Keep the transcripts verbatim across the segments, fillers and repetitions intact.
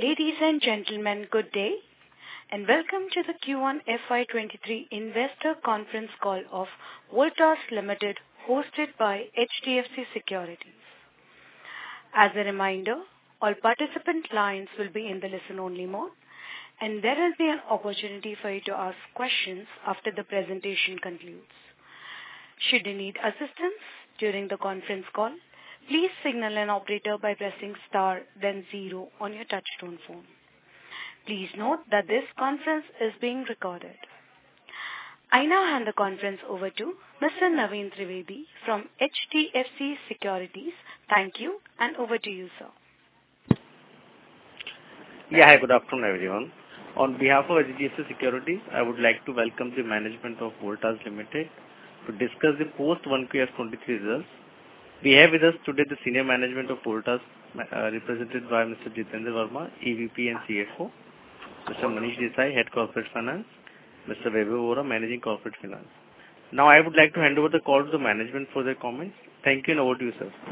Ladies and gentlemen, good day, and welcome to the Q one F Y twenty-three Investor Conference Call of Voltas Limited, hosted by H D F C Securities. As a reminder, all participant lines will be in the listen-only mode, and there will be an opportunity for you to ask questions after the presentation concludes. Should you need assistance during the conference call, please signal an operator by pressing star then zero on your touchtone phone. Please note that this conference is being recorded. I now hand the conference over to Mister Naveen Trivedi from H D F C Securities. Thank you, and over to you, sir. Yeah, hi, good afternoon, everyone. On behalf of H D F C Securities, I would like to welcome the management of Voltas Limited to discuss the post one Q F twenty-three results. We have with us today the senior management of Voltas, uh, represented by Mister Jitendra Verma, E V P and C F O, Mister Manish Desai, Head Corporate Finance, Mister Vaibhav Vora, Managing Corporate Finance. Now, I would like to hand over the call to the management for their comments. Thank you, and over to you, sir.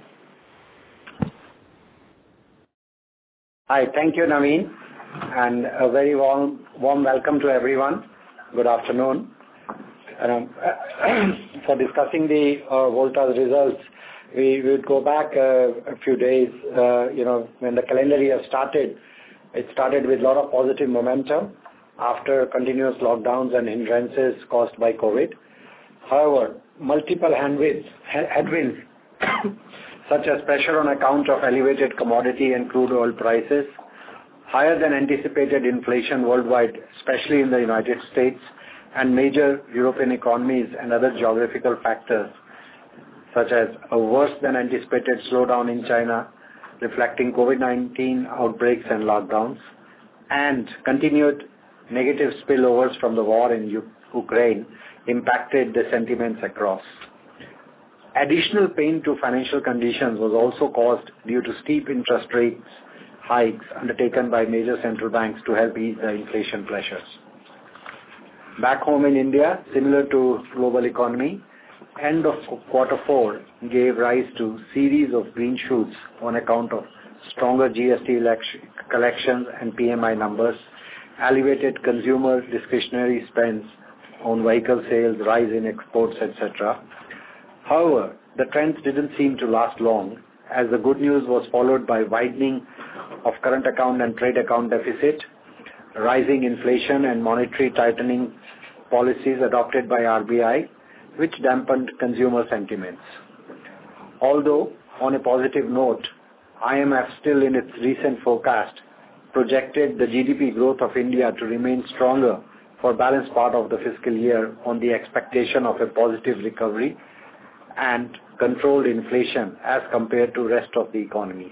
Hi, thank you, Naveen, and a very warm, warm welcome to everyone. Good afternoon. Um, for discussing the uh, Voltas results, we would go back uh, a few days. Uh, you know, when the calendar year started, it started with a lot of positive momentum after continuous lockdowns and hindrances caused by COVID. However, multiple headwinds, headwinds such as pressure on account of elevated commodity and crude oil prices, higher than anticipated inflation worldwide, especially in the United States, and major European economies and other geographical factors, such as a worse than anticipated slowdown in China, reflecting COVID nineteen outbreaks and lockdowns, and continued negative spillovers from the war in U- Ukraine impacted the sentiments across. Additional pain to financial conditions was also caused due to steep interest rates hikes undertaken by major central banks to help ease the inflation pressures. Back home in India, similar to global economy, end of quarter four gave rise to series of green shoots on account of stronger G S T election, collections and P M I numbers, elevated consumer discretionary spends on vehicle sales, rise in exports, et cetera. However, the trends didn't seem to last long, as the good news was followed by widening of current account and trade account deficit, rising inflation and monetary tightening policies adopted by R B I, which dampened consumer sentiments. Although, on a positive note, I M F still in its recent forecast projected the G D P growth of India to remain stronger for balanced part of the fiscal year on the expectation of a positive recovery and controlled inflation as compared to rest of the economies.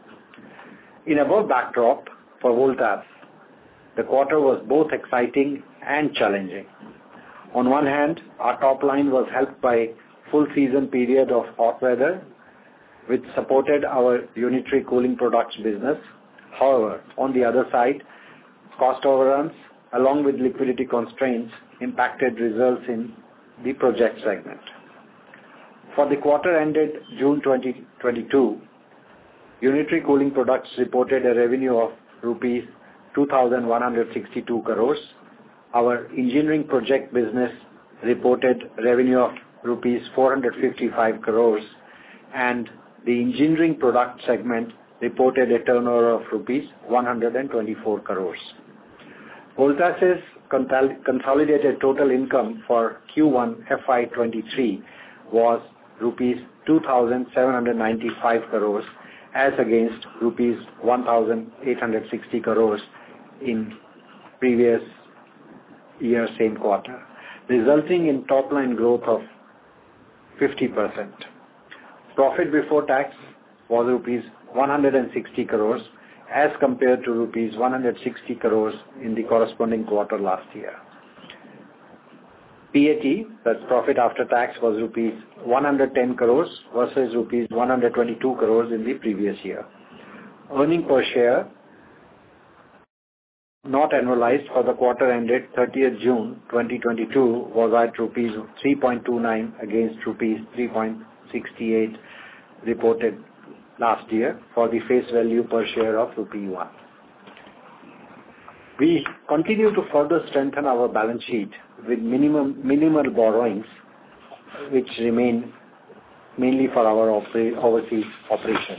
In above backdrop, for Voltas, the quarter was both exciting and challenging. On one hand, our top line was helped by full season period of hot weather, which supported our unitary cooling products business. However, on the other side, cost overruns along with liquidity constraints impacted results in the project segment. For the quarter ended June twenty twenty-two, unitary cooling products reported a revenue of rupees two thousand one hundred sixty-two crores. Our engineering project business reported revenue of rupees four hundred fifty-five crores, and the engineering product segment reported a turnover of rupees one hundred twenty-four crores. Voltas's consolidated total income for Q one F Y twenty-three was rupees two thousand seven hundred ninety-five crores as against rupees one thousand eight hundred sixty crores in previous year same quarter, resulting in top line growth of fifty percent. Profit before tax was rupees one hundred sixty crores as compared to rupees one hundred sixty crores in the corresponding quarter last year. P A T, that's profit after tax, was rupees one hundred ten crores versus rupees one hundred twenty-two crores in the previous year. Earning per share not annualized for the quarter ended thirtieth June twenty twenty-two was at rupees three point two nine against rupees three point six eight reported last year for the face value per share of rupee one. We continue to further strengthen our balance sheet with minimum minimal borrowings, which remain mainly for our oper- overseas operations.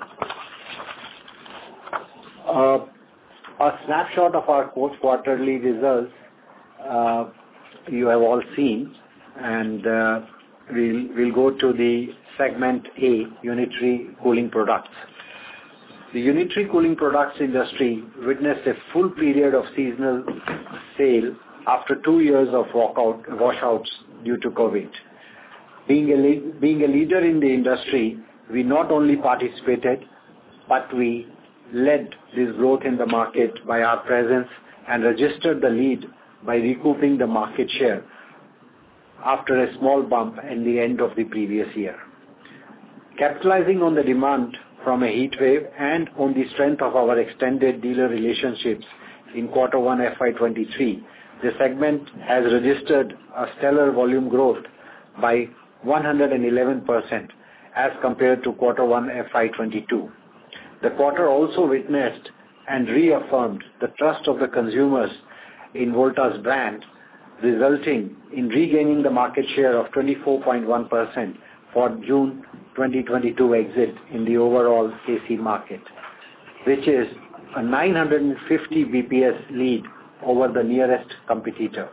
Uh, a snapshot of our quarterly results uh, you have all seen, and uh, we'll, we'll go to the segment A, unitary cooling products. The unitary cooling products industry witnessed a full period of seasonal sale after two years of walkout, washouts due to COVID. Being a, lead, being a leader in the industry, we not only participated, but we led this growth in the market by our presence and registered the lead by recouping the market share after a small bump in the end of the previous year. Capitalizing on the demand from a heat wave and on the strength of our extended dealer relationships in quarter one F Y twenty-three, the segment has registered a stellar volume growth by one hundred eleven percent as compared to quarter one F Y twenty-two. The quarter also witnessed and reaffirmed the trust of the consumers in Voltas brand, resulting in regaining the market share of twenty-four point one percent for June twenty twenty-two exit in the overall A C market, which is a nine hundred fifty B P S lead over the nearest competitor.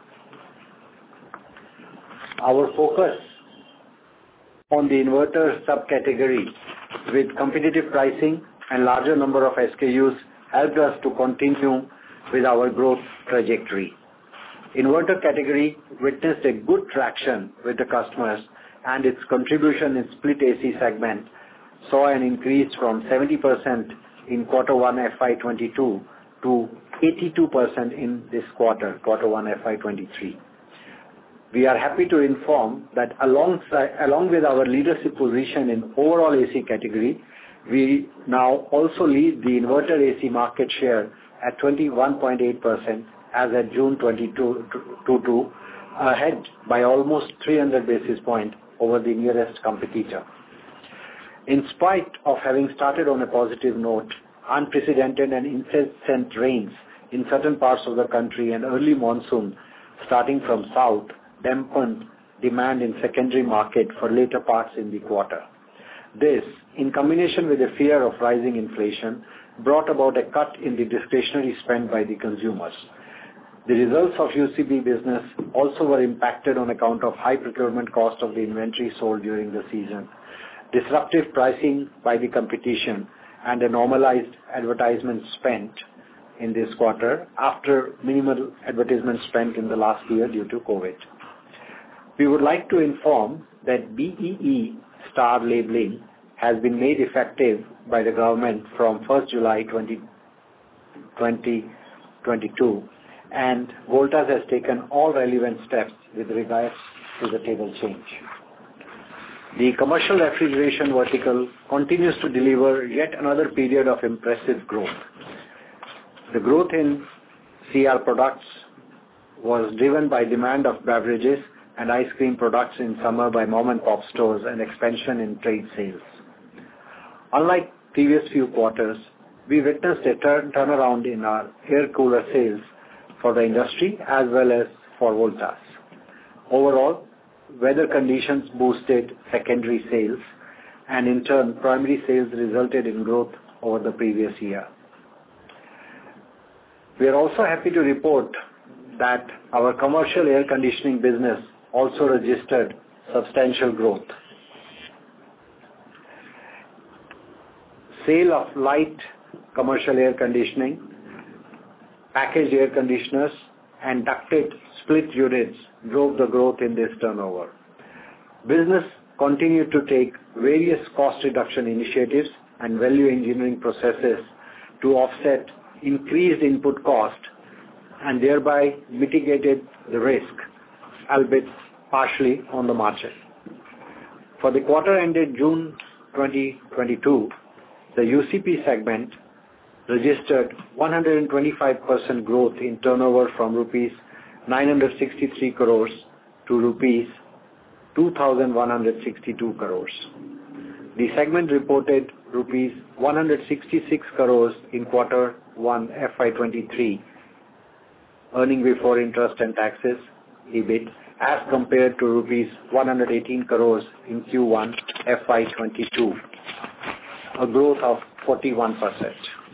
Our focus on the inverter subcategory with competitive pricing and larger number of S K Us helped us to continue with our growth trajectory. Inverter category witnessed a good traction with the customers, and its contribution in split A C segment saw an increase from seventy percent in quarter one F Y twenty-two to eighty-two percent in this quarter, quarter one F Y twenty-three. We are happy to inform that alongside, along with our leadership position in overall A C category, we now also lead the inverter A C market share at twenty-one point eight percent as at June twenty twenty-two, ahead by almost three hundred basis points over the nearest competitor. In spite of having started on a positive note, unprecedented and incessant rains in certain parts of the country and early monsoon starting from south dampened demand in secondary market for later parts in the quarter. This, in combination with the fear of rising inflation, brought about a cut in the discretionary spend by the consumers. The results of U C B business also were impacted on account of high procurement cost of the inventory sold during the season, disruptive pricing by the competition, and a normalized advertisement spent in this quarter after minimal advertisement spent in the last year due to COVID. We would like to inform that B E E star labeling has been made effective by the government from first July twenty twenty-two, and Voltas has taken all relevant steps with regards to the table change. The commercial refrigeration vertical continues to deliver yet another period of impressive growth. The growth in C R products was driven by demand of beverages and ice cream products in summer by mom and pop stores and expansion in trade sales. Unlike previous few quarters, we witnessed a turn turnaround in our air cooler sales for the industry as well as for Voltas. Overall, weather conditions boosted secondary sales, and in turn, primary sales resulted in growth over the previous year. We are also happy to report that our commercial air conditioning business also registered substantial growth. Sale of light commercial air conditioning, packaged air conditioners, and ducted split units drove the growth in this turnover. Business continued to take various cost reduction initiatives and value engineering processes to offset increased input cost and thereby mitigated the risk, albeit partially on the margin. For the quarter ended June twenty twenty-two, the U C P segment registered one hundred twenty-five percent growth in turnover from rupees nine hundred sixty-three crores to rupees two thousand one hundred sixty-two crores. The segment reported rupees one hundred sixty-six crores in quarter one F Y twenty-three earning before interest and taxes, E B I T, as compared to rupees one hundred eighteen crores in Q one F Y twenty-two, a growth of forty-one percent.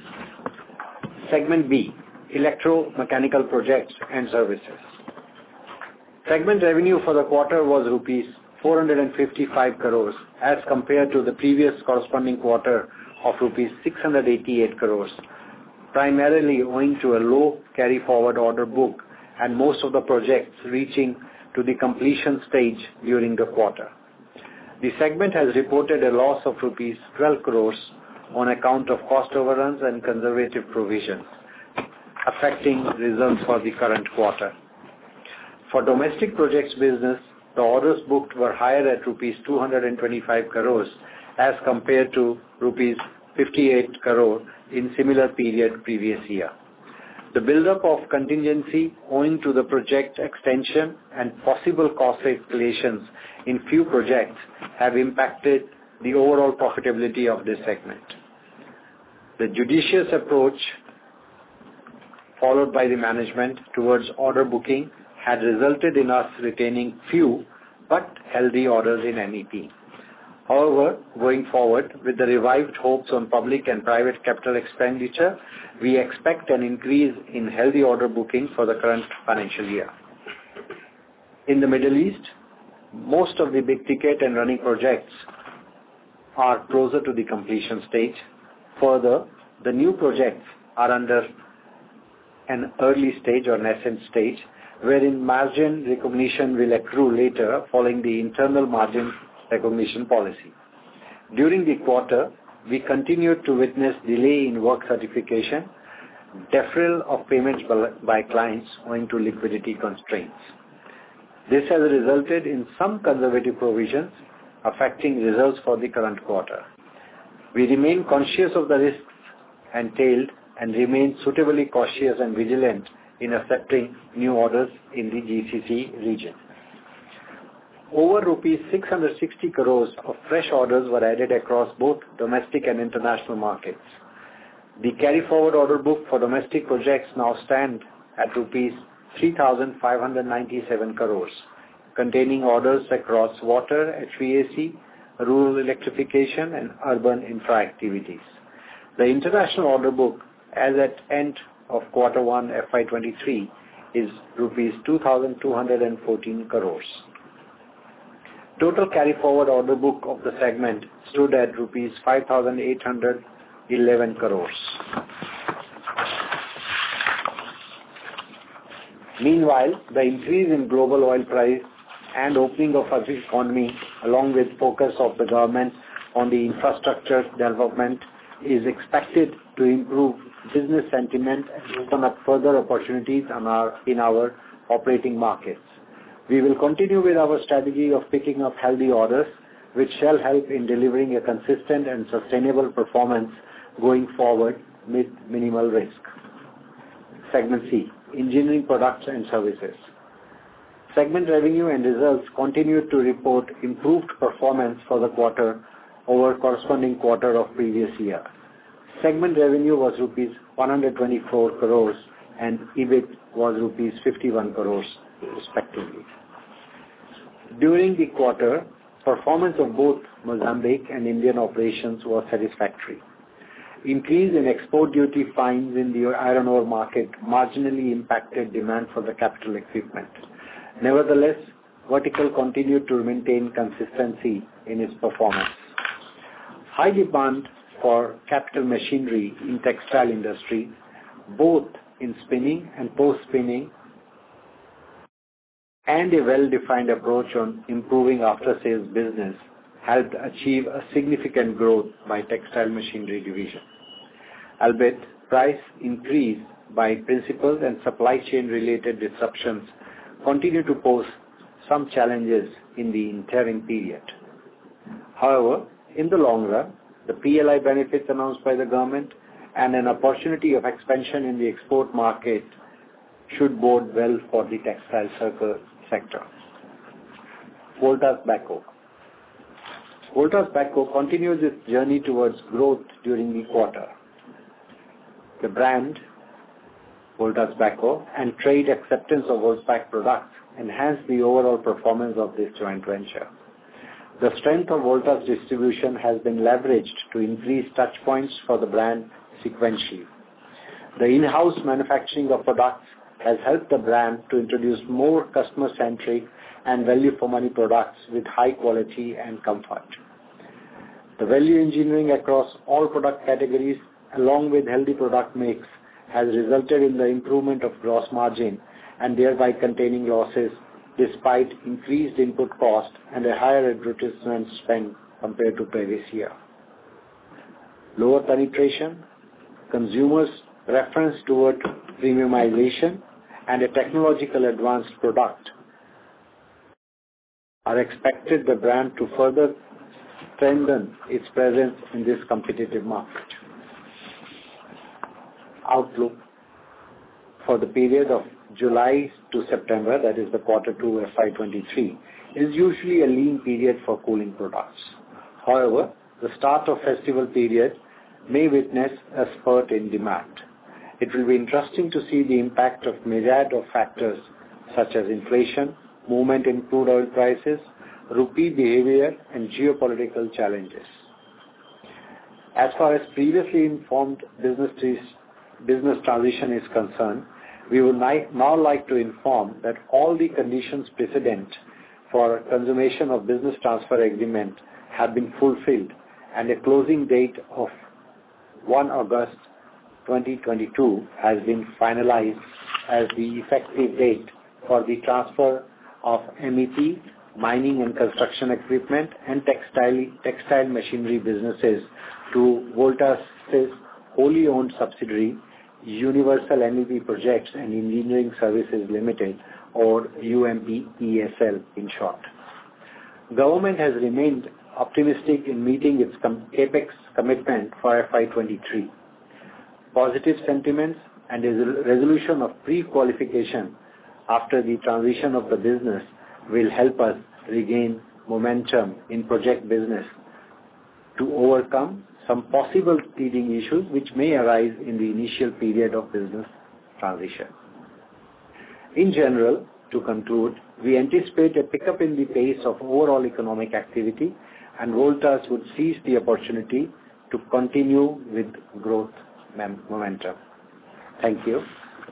Segment B, Electromechanical Projects and Services. Segment revenue for the quarter was rupees four hundred fifty-five crores as compared to the previous corresponding quarter of rupees six hundred eighty-eight crores, primarily owing to a low carry-forward order book and most of the projects reaching to the completion stage during the quarter. The segment has reported a loss of rupees twelve crores on account of cost overruns and conservative provisions, affecting results for the current quarter. For domestic projects business, the orders booked were higher at rupees two hundred twenty-five crores as compared to rupees fifty-eight crore in similar period previous year. The buildup of contingency owing to the project extension and possible cost escalations in few projects have impacted the overall profitability of this segment. The judicious approach followed by the management towards order booking had resulted in us retaining few but healthy orders in M E P. However, going forward, with the revived hopes on public and private capital expenditure, we expect an increase in healthy order booking for the current financial year. In the Middle East, most of the big ticket and running projects are closer to the completion stage. Further, the new projects are under an early stage or nascent stage, wherein margin recognition will accrue later following the internal margin recognition policy. During the quarter, we continued to witness delay in work certification, deferral of payments by clients owing to liquidity constraints. This has resulted in some conservative provisions affecting results for the current quarter. We remain conscious of the risks entailed and remain suitably cautious and vigilant in accepting new orders in the G C C region. Over rupees six hundred sixty crores of fresh orders were added across both domestic and international markets. The carry-forward order book for domestic projects now stand at rupees three thousand five hundred ninety-seven crores, containing orders across water, H V A C, rural electrification, and urban infra activities. The international order book as at end of quarter one F Y twenty-three is rupees two thousand two hundred fourteen crores. Total carry-forward order book of the segment stood at rupees five thousand eight hundred eleven crores. Meanwhile, the increase in global oil price and opening of our economy, along with focus of the government on the infrastructure development, is expected to improve business sentiment and open up further opportunities on our, in our operating markets. We will continue with our strategy of picking up healthy orders, which shall help in delivering a consistent and sustainable performance going forward with minimal risk. Segment C, Engineering Products and Services. Segment revenue and results continued to report improved performance for the quarter over corresponding quarter of previous year. Segment revenue was rupees one hundred twenty-four crores and E B I T was rupees fifty-one crores respectively. During the quarter, performance of both Mozambique and Indian operations was satisfactory. Increase in export duty fines in the iron ore market marginally impacted demand for the capital equipment. Nevertheless, vertical continued to maintain consistency in its performance. High demand for capital machinery in textile industry, both in spinning and post-spinning, and a well-defined approach on improving after-sales business helped achieve a significant growth by textile machinery division. Albeit, price increase by principals and supply chain related disruptions continue to pose some challenges in the interim period. However, in the long run, the P L I benefits announced by the government and an opportunity of expansion in the export market should bode well for the textile circle sector. Voltas Beko. Voltas Beko continues its journey towards growth during the quarter. The brand Voltas Beko, and trade acceptance of Voltas products enhanced the overall performance of this joint venture. The strength of Voltas distribution has been leveraged to increase touch points for the brand sequentially. The in-house manufacturing of products has helped the brand to introduce more customer-centric and value-for-money products with high quality and comfort. The value engineering across all product categories, along with healthy product mix, has resulted in the improvement of gross margin and thereby containing losses despite increased input cost and a higher advertisement spend compared to previous year. Lower penetration, consumers' preference toward premiumization, and a technological advanced product are expected the brand to further strengthen its presence in this competitive market. Outlook for the period of July to September, that is the quarter two F Y twenty-three, is usually a lean period for cooling products. However, the start of festival period may witness a spurt in demand. It will be interesting to see the impact of myriad of factors such as inflation, movement in crude oil prices, rupee behavior, and geopolitical challenges. As far as previously informed business, business transition is concerned, we would now like to inform that all the conditions precedent for consummation of business transfer agreement have been fulfilled and a closing date of first of August twenty twenty-two has been finalized as the effective date for the transfer of M E P, mining and construction equipment, and textile, textile machinery businesses to Voltas' wholly owned subsidiary, Universal M E P Projects and Engineering Services Limited, or U M P E S L in short. Government has remained optimistic in meeting its capex commitment for F Y twenty-three. Positive sentiments and a resolution of pre-qualification after the transition of the business will help us regain momentum in project business to overcome some possible teething issues which may arise in the initial period of business transition. In general, to conclude, we anticipate a pickup in the pace of overall economic activity, and Voltas would seize the opportunity to continue with growth momentum. Thank you.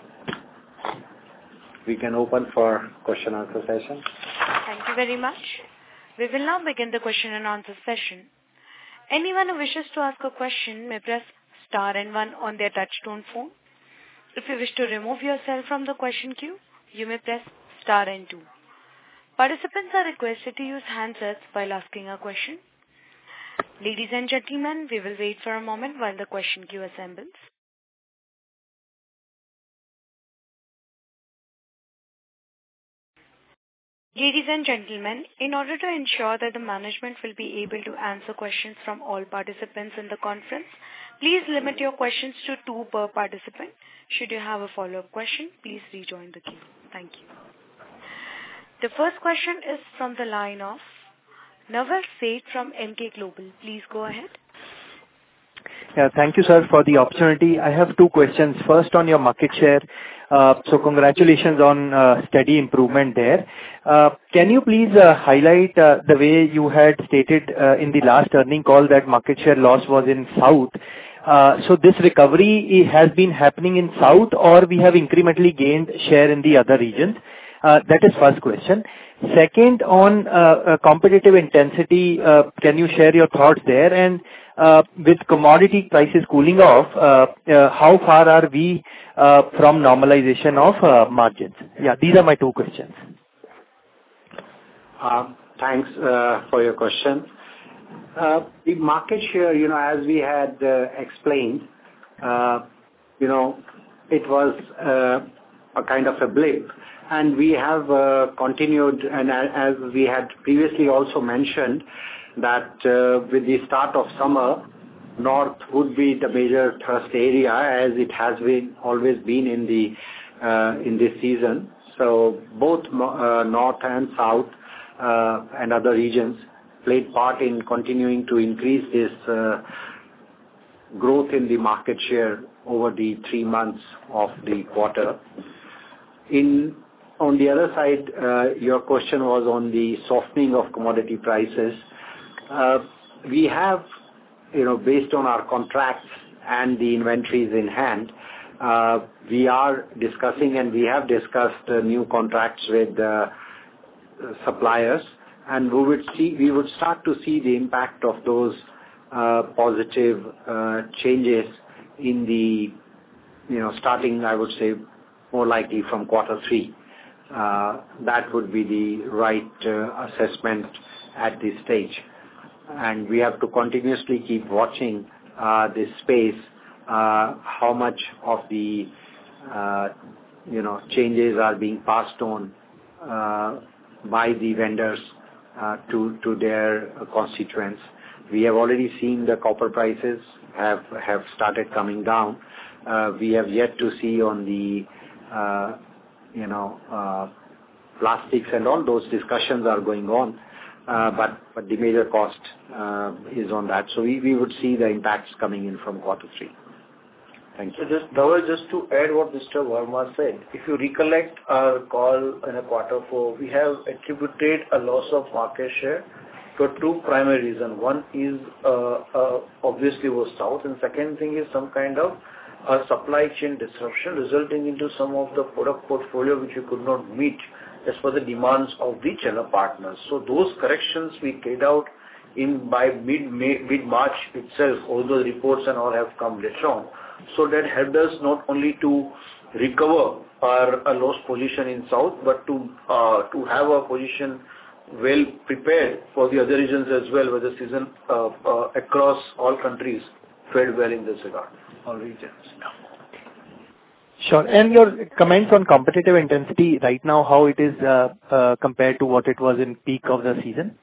We can open for question and answer session. Thank you very much. We will now begin the question and answer session. Anyone who wishes to ask a question may press star and one on their touchtone phone. If you wish to remove yourself from the question queue, you may press star and two. Participants are requested to use handsets while asking a question. Ladies and gentlemen, we will wait for a moment while the question queue assembles. Ladies and gentlemen, in order to ensure that the management will be able to answer questions from all participants in the conference, please limit your questions to two per participant. Should you have a follow-up question, please rejoin the queue. Thank you. The first question is from the line of Naval Seth from Emkay Global. Please go ahead. Yeah, thank you, sir, for the opportunity. I have two questions. First, on your market share. Uh, so congratulations on uh, steady improvement there. Uh, can you please uh, highlight uh, the way you had stated uh, in the last earning call that market share loss was in South? Uh, so this recovery has been happening in South, or we have incrementally gained share in the other regions? Uh, that is first question. Second, on uh, uh, competitive intensity, uh, can you share your thoughts there? And uh, with commodity prices cooling off, uh, uh, how far are we uh, from normalization of uh, margins? Yeah, these are my two questions. Uh, thanks uh, for your question. Uh, the market share, you know, as we had uh, explained, uh, you know, it was uh, a kind of a blip. And we have uh, continued, and as we had previously also mentioned, that uh, with the start of summer, North would be the major thrust area, as it has been always been in the uh, in this season. So both uh, North and South uh, and other regions played part in continuing to increase this uh, growth in the market share over the three months of the quarter. In On the other side, uh, your question was on the softening of commodity prices. Uh, we have, you know, based on our contracts and the inventories in hand, uh, we are discussing and we have discussed uh, new contracts with uh, suppliers, and we would see, we would start to see the impact of those uh, positive uh, changes in the, you know, starting, I would say, more likely from quarter three. Uh, that would be the right uh, assessment at this stage. And we have to continuously keep watching uh, this space, uh, how much of the, uh, you know, changes are being passed on uh, by the vendors uh, to, to their constituents. We have already seen the copper prices have, have started coming down. Uh, we have yet to see on the uh, you know, uh, plastics and all those discussions are going on, uh, but, but the major cost uh, is on that. So we, we would see the impacts coming in from quarter three. Thank you. So just, Dhaval, just to add what Mister Verma said, if you recollect our call in a quarter four, we have attributed a loss of market share to two primary reasons. One is uh, uh, obviously was South, and second thing is some kind of a supply chain disruption resulting into some of the product portfolio which we could not meet as per the demands of the channel partners. So those corrections we carried out in by mid-May, mid-March itself, although the reports and all have come later on. So that helped us not only to recover our, our lost position in South, but to uh, to have a position well prepared for the other regions as well, where the season uh, uh, across all countries fared well in this regard. All regions. Sure. And your comments on competitive intensity right now, how it is uh, uh, compared to what it was in peak of the season?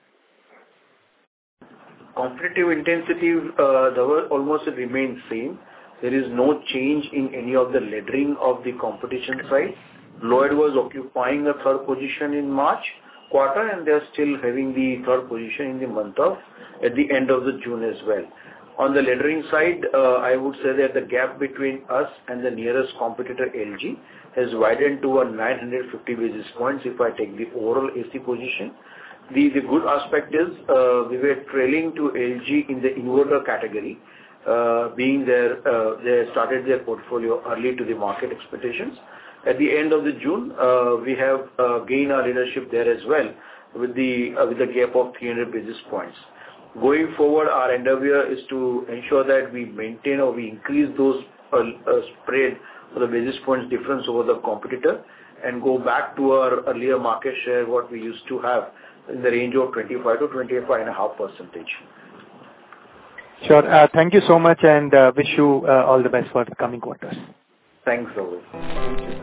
Competitive intensity, uh, the almost remains same. There is no change in any of the laddering of the competition side. Lloyd was occupying the third position in March quarter, and they are still having the third position in the month of, at the end of the June as well. On the laddering side, uh, I would say that the gap between us and the nearest competitor, L G, has widened to a nine hundred fifty basis points if I take the overall A C position. The, the good aspect is uh, we were trailing to L G in the inverter category, uh, being there, uh, they started their portfolio early to the market expectations. At the end of the June, uh, we have uh, gained our leadership there as well with the, uh, with the gap of three hundred basis points. Going forward, our endeavor is to ensure that we maintain or we increase those uh, uh, spread or the basis points difference over the competitor and go back to our earlier market share, what we used to have in the range of twenty-five to twenty-five and a half percentage. Sure. Uh, thank you so much, and uh, wish you uh, all the best for the coming quarters. Thanks, Rahul. Thank you.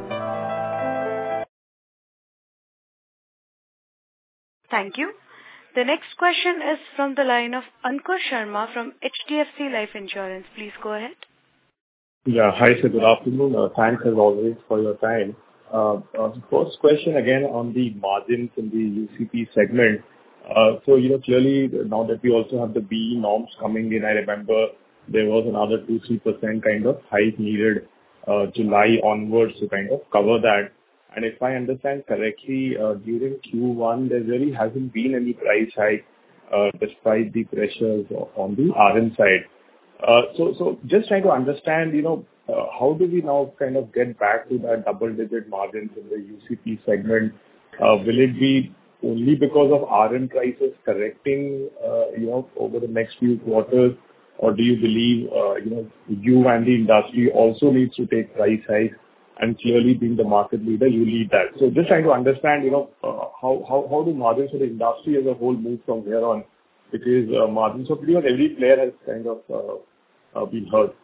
Thank you. The next question is from the line of Ankur Sharma from H D F C Life Insurance. Please go ahead. Yeah. Hi, sir. Good afternoon. Uh, thanks as always for your time. Uh, uh, first question again on the margins in the U C P segment. Uh, so, you know, clearly now that we also have the B E norms coming in, I remember there was another two to three percent kind of hike needed uh, July onwards to kind of cover that. And if I understand correctly, uh, during Q one, there really hasn't been any price hike uh, despite the pressures on the R M side. Uh, so, so just trying to understand, you know, uh, how do we now kind of get back to that double-digit margins in the U C P segment? Uh, will it be only because of R M prices correcting, uh, you know, over the next few quarters, or do you believe, uh, you know, you and the industry also needs to take price hikes? And clearly being the market leader, you lead that. So just trying to understand, you know, uh, how, how, how do margins for the industry as a whole move from here on? Because uh, margins of pretty much every player has kind of uh, uh, been hurt.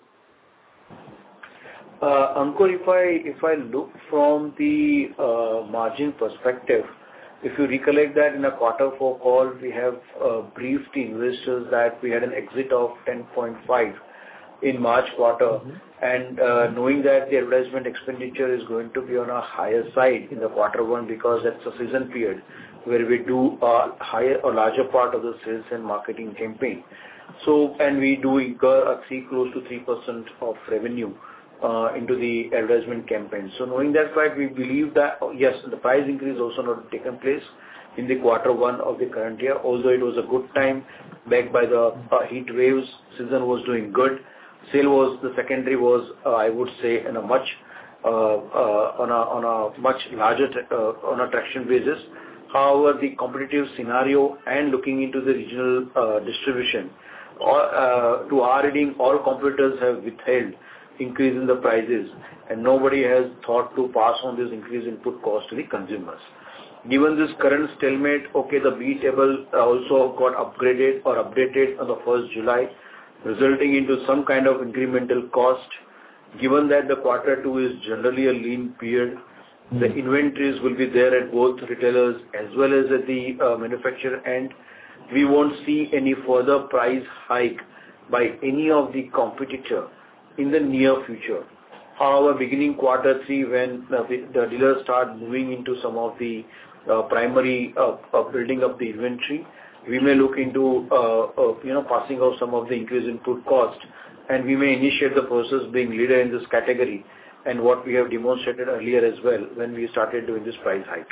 Uh, Ankur, if I, if I look from the uh, margin perspective, if you recollect that in a quarter four call, we have uh, briefed the investors that we had an exit of ten point five in March quarter. Mm-hmm. And uh, knowing that the advertisement expenditure is going to be on a higher side in the quarter one because that's a season period where we do a higher or larger part of the sales and marketing campaign. So, and we do incur a three, close to three percent of revenue uh, into the advertisement campaign. So knowing that fact, we believe that, yes, the price increase also not taken place in the quarter one of the current year, although it was a good time backed by the uh, heat waves, season was doing good. Sale was, the secondary was, uh, I would say, in a much, uh, uh, on a, on a much larger, uh, on a traction basis. However, the competitive scenario and looking into the regional uh, distribution, or, uh, to our reading, all competitors have withheld increase in the prices, and nobody has thought to pass on this increase in input cost to the consumers. Given this current stalemate, okay, the B table also got upgraded or updated on the first of July, resulting into some kind of incremental cost. Given that the quarter two is generally a lean period, mm. the inventories will be there at both retailers as well as at the uh, manufacturer end. We won't see any further price hike by any of the competitor in the near future. However, beginning quarter three, when uh, the dealers start moving into some of the uh, primary uh, uh, building up the inventory, we may look into uh, uh, you know passing out some of the increased input cost, and we may initiate the process being leader in this category, and what we have demonstrated earlier as well when we started doing this price hike.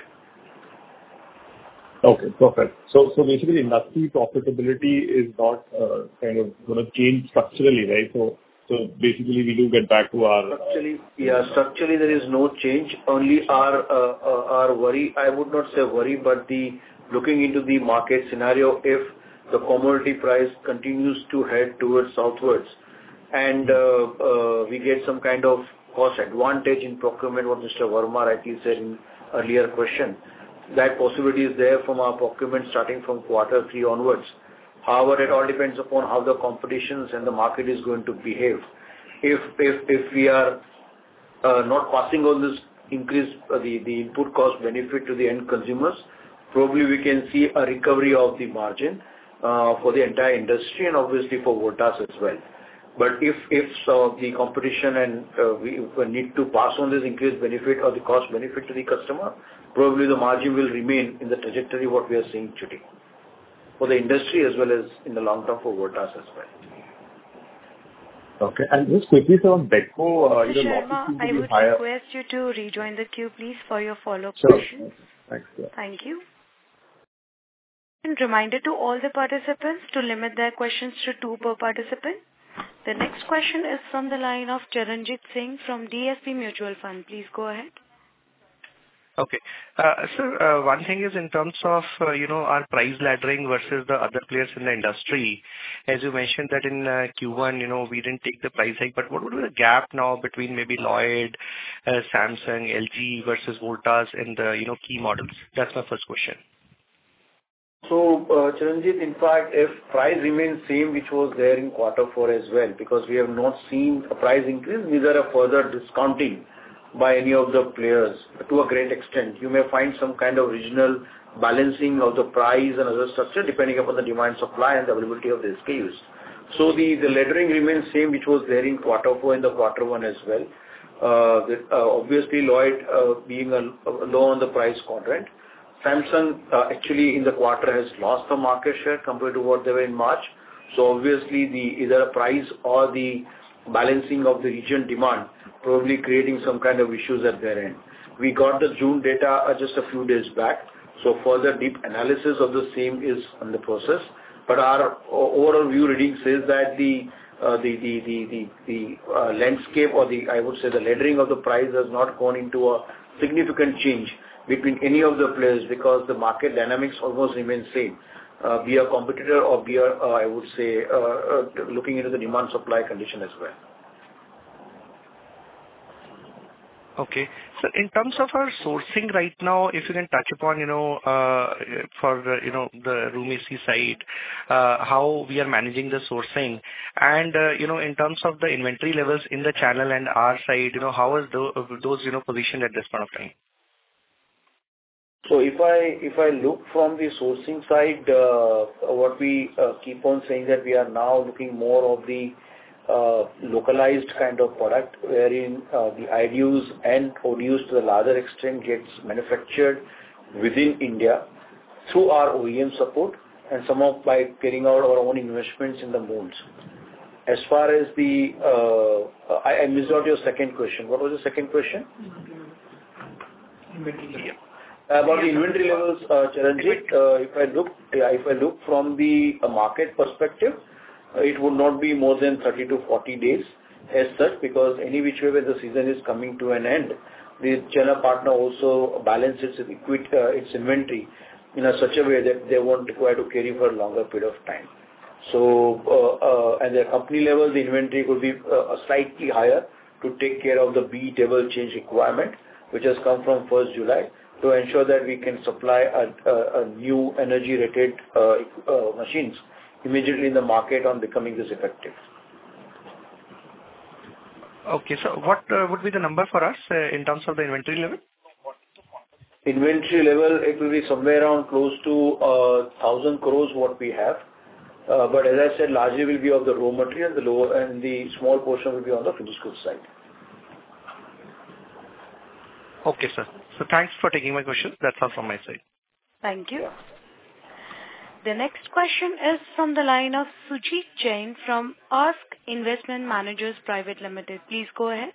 Okay, perfect. So, so basically, industry profitability is not uh, kind of going to change structurally, right? So, so basically, we do get back to our... Uh, structurally, yeah, structurally there is no change. Only our uh, uh, our worry, I would not say worry, but the looking into the market scenario, if the commodity price continues to head towards southwards, and uh, uh, we get some kind of cost advantage in procurement, what Mister Verma rightly said in earlier question, that possibility is there from our procurement starting from quarter three onwards. However, it all depends upon how the competitions and the market is going to behave. If if if we are uh, not passing on this increase, uh, the the input cost benefit to the end consumers, probably we can see a recovery of the margin uh, for the entire industry and obviously for Voltas as well. But if if so the competition and uh, we, we need to pass on this increased benefit or the cost benefit to the customer, probably the margin will remain in the trajectory what we are seeing today for the industry as well as in the long term for Voltas as well. Okay, and just quickly, sir, on Beko, uh, Mister Sharma, I would higher. request you to rejoin the queue, please, for your follow-up Sure. questions. Thanks. Yeah. Thank you. And reminder to all the participants to limit their questions to two per participant. The next question is from the line of Charanjit Singh from D S P Mutual Fund. Please go ahead. Okay. Uh, Sir, uh, one thing is in terms of, uh, you know, our price laddering versus the other players in the industry, as you mentioned that in uh, Q one, you know, we didn't take the price hike, but what would be the gap now between maybe Lloyd, uh, Samsung, L G versus Voltas in the, you know, key models? That's my first question. So, uh, Charanjit, in fact, if price remains same, which was there in quarter four as well, because we have not seen a price increase, neither a further discounting by any of the players to a great extent. You may find some kind of regional balancing of the price and other structure depending upon the demand, supply and the availability of the S K Us. So the, the laddering remains same, which was there in quarter four and the quarter one as well. Uh, the, uh, obviously, Lloyd uh, being a, a low on the price quadrant. Samsung uh, actually in the quarter has lost the market share compared to what they were in March. So obviously, the either a price or the balancing of the region demand probably creating some kind of issues at their end. We got the June data uh, just a few days back, so further deep analysis of the same is in the process. But our overall view reading says that the uh, the the the the, the uh, landscape or the I would say the laddering of the price has not gone into a significant change between any of the players because the market dynamics almost remain same. Uh, be a competitor or be a, uh, I would say, uh, uh, looking into the demand-supply condition as well. Okay. So in terms of our sourcing right now, if you can touch upon, you know, uh, for the, you know, the room A C side, uh, how we are managing the sourcing and, uh, you know, in terms of the inventory levels in the channel and our side, you know, how is those, those you know, positioned at this point of time? So if I if I look from the sourcing side, uh, what we uh, keep on saying that we are now looking more of the uh, localized kind of product, wherein uh, the I D Us and O D Us to the larger extent gets manufactured within India through our O E M support, and some of by carrying out our own investments in the molds. As far as the, uh, I, I missed out your second question. What was the second question? Inventory. About the inventory levels, uh, Charanjit, uh, if I look, if I look from the uh, market perspective, uh, it would not be more than thirty to forty days as such, because any which way when the season is coming to an end, the channel partner also balances its, equity, uh, its inventory in a such a way that they won't require to carry for a longer period of time. So, uh, uh, at the company level, the inventory could be uh, slightly higher to take care of the B table change requirement, which has come from first July, to ensure that we can supply a, a, a new energy rated uh, uh, machines immediately in the market on becoming this effective. Okay, so what uh, would be the number for us uh, in terms of the inventory level? Inventory level, it will be somewhere around close to uh, one thousand crores what we have. Uh, but as I said, largely will be of the raw material, the lower and the small portion will be on the finished goods side. Okay, sir. So thanks for taking my question. That's all from my side. Thank you. The next question is from the line of Sujit Jain from Ask Investment Managers Private Limited. Please go ahead.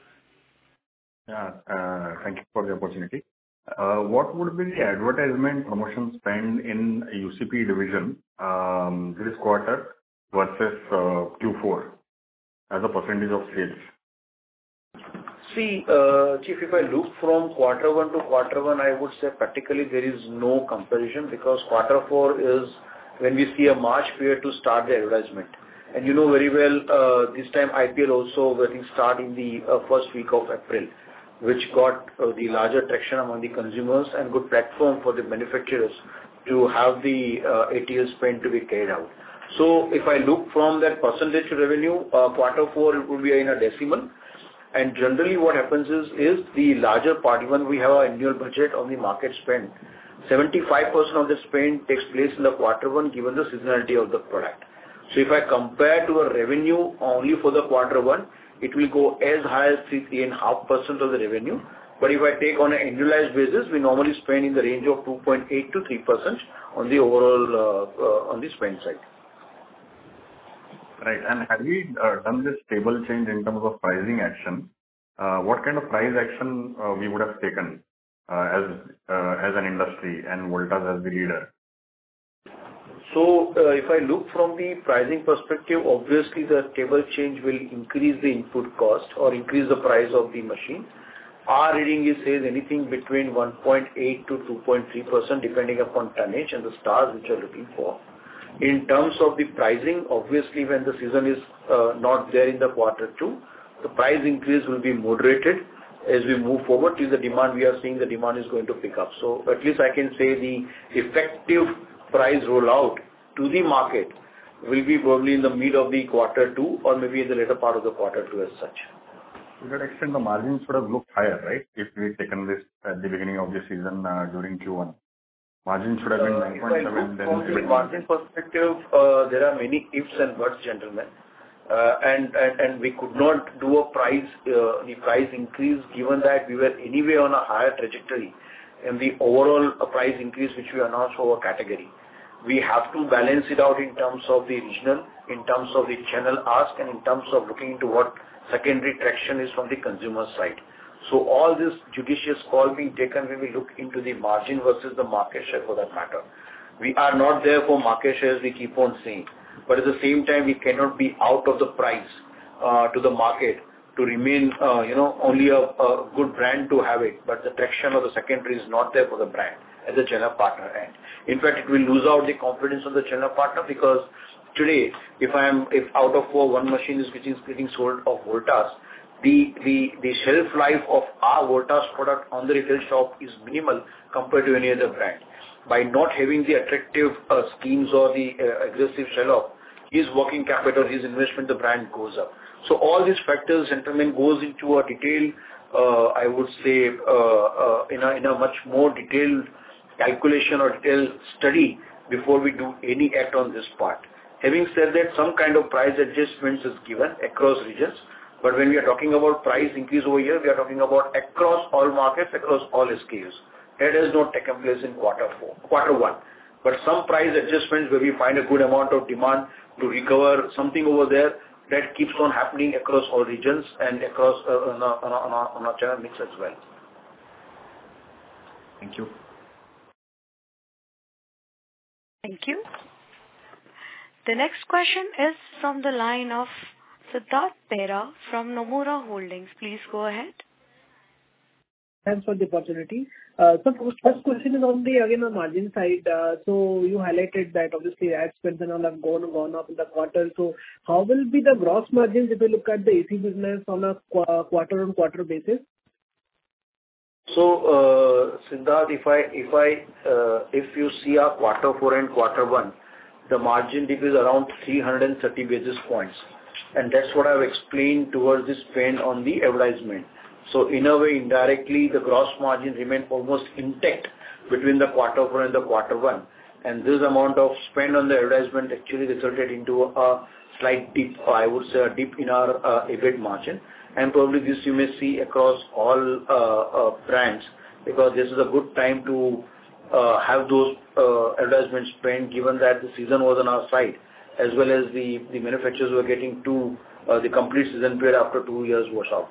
Yeah, uh, thank you for the opportunity. Uh, what would be the advertisement promotion spend in U C P division um, this quarter versus uh, Q four as a percentage of sales? See, uh, Chief, if I look from quarter one to quarter one, I would say practically there is no comparison, because quarter four is when we see a March period to start the advertisement. And you know very well, uh, this time I P L also getting start in the uh, first week of April, which got uh, the larger traction among the consumers and good platform for the manufacturers to have the uh, A T L spend to be carried out. So if I look from that percentage to revenue, uh, quarter four it will be in a decimal. And generally what happens is, is the larger part, even we have an annual budget on the market spend, seventy-five percent of the spend takes place in the quarter one given the seasonality of the product. So if I compare to a revenue only for the quarter one, it will go as high as three, three and a half percent of the revenue. But if I take on an annualized basis, we normally spend in the range of two point eight to three percent on the overall, uh, uh, on the spend side. Right. And have we uh, done this table change in terms of pricing action? Uh, what kind of price action uh, we would have taken uh, as uh, as an industry and Voltas as the leader? So, uh, if I look from the pricing perspective, obviously the table change will increase the input cost or increase the price of the machine. Our reading is says anything between one point eight to two point three percent depending upon tonnage and the stars which you're looking for. In terms of the pricing, obviously when the season is uh, not there in the quarter two, the price increase will be moderated as we move forward till the demand we are seeing the demand is going to pick up. So at least I can say the effective price rollout to the market will be probably in the mid of the quarter two or maybe in the later part of the quarter two as such. To that extent, the margins should have looked higher, right? If we had taken this at the beginning of the season uh, during Q one. Margin should have been nine point seven. Uh, from the margin perspective, uh, there are many ifs and buts, gentlemen. Uh, and, and, and we could not do a price, uh, the price increase given that we were anyway on a higher trajectory in the overall uh, price increase which we announced for our category. We have to balance it out in terms of the regional, in terms of the channel ask, and in terms of looking into what secondary traction is from the consumer side. So all this judicious call being taken when we look into the margin versus the market share for that matter. We are not there for market shares, we keep on saying. But at the same time, we cannot be out of the price uh, to the market to remain, uh, you know, only a, a good brand to have it. But the traction of the secondary is not there for the brand at the channel partner end. In fact, it will lose out the confidence of the channel partner, because today, if I am, if out of four, one machine is getting, getting sold of Voltas, The, the, the shelf life of our Voltas product on the retail shop is minimal compared to any other brand. By not having the attractive uh, schemes or the uh, aggressive sell-off, his working capital, his investment, the brand goes up. So all these factors, gentlemen, goes into a detailed, uh, I would say, uh, uh, in, a, in a much more detailed calculation or detailed study before we do any act on this part. Having said that, some kind of price adjustments is given across regions. But when we are talking about price increase over here, we are talking about across all markets, across all S K Us. That has not taken place in quarter four, quarter one. But some price adjustments where we find a good amount of demand to recover something over there, that keeps on happening across all regions and across uh, on, our, on, our, on our channel mix as well. Thank you. Thank you. The next question is from the line of Siddharth Bera from Nomura Holdings. Please go ahead. Thanks for the opportunity. Uh, so first question is on the, again, on margin side. Uh, so you highlighted that obviously ad spends and all have gone, gone up in the quarter. So how will be the gross margins if you look at the A C business on a qu- quarter-on-quarter basis? So, uh, Siddharth, if I, if I, uh, if you see our quarter four and quarter one, the margin dip is around three hundred thirty basis points. And that's what I've explained towards the spend on the advertisement. So in a way, indirectly, the gross margin remained almost intact between the quarter four and the quarter one. And this amount of spend on the advertisement actually resulted into a slight dip, or I would say a dip in our uh, EBIT margin. And probably this you may see across all uh, uh, brands, because this is a good time to uh, have those uh, advertisement spend, given that the season was on our side, as well as the, the manufacturers were getting to uh, the complete season period after two years was out.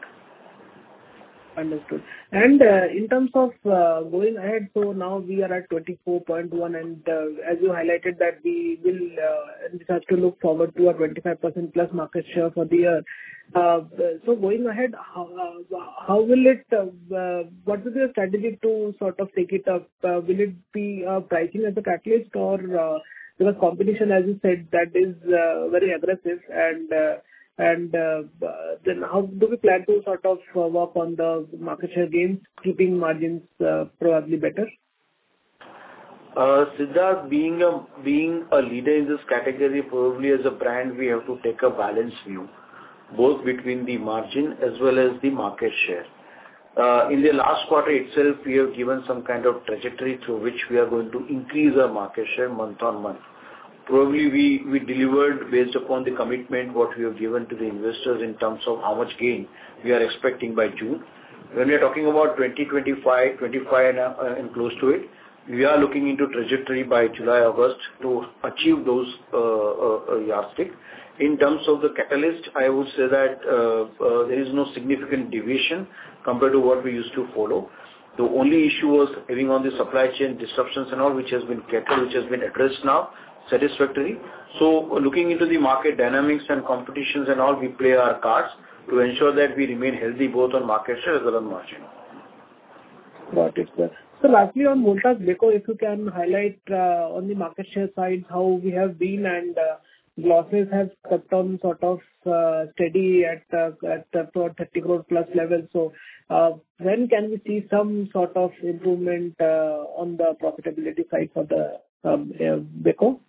Understood. And uh, in terms of uh, going ahead, so now we are at twenty-four point one, and uh, as you highlighted that we will uh, have to look forward to a twenty-five percent plus market share for the year. Uh, so going ahead, how, uh, how will it, uh, uh, what will be the strategy to sort of take it up? Uh, will it be uh, pricing as a catalyst, or uh, because competition, as you said, that is uh, very aggressive, and uh, And uh, then how do we plan to sort of uh, work on the market share gains, keeping margins uh, probably better? Uh, Siddharth, being a being a leader in this category, probably as a brand, we have to take a balanced view, both between the margin as well as the market share. Uh, in the last quarter itself, we have given some kind of trajectory through which we are going to increase our market share month on month. Probably we, we delivered based upon the commitment what we have given to the investors in terms of how much gain we are expecting by June. When we are talking about twenty twenty-five, twenty-five and, uh, and close to it, we are looking into trajectory by July, August to achieve those uh, uh, yardstick. In terms of the catalyst, I would say that uh, uh, there is no significant deviation compared to what we used to follow. The only issue was having on the supply chain disruptions and all, which has been catered, which has been addressed now, satisfactory. So looking into the market dynamics and competitions and all, we play our cards to ensure that we remain healthy both on market share as well as margin. Got it, sir. So lastly, on Voltas Beko, if you can highlight uh, on the market share side how we have been, and uh, losses have kept on sort of uh, steady at uh, at uh, thirty crore plus level. So uh, when can we see some sort of improvement uh, on the profitability side for the um, uh, Beko?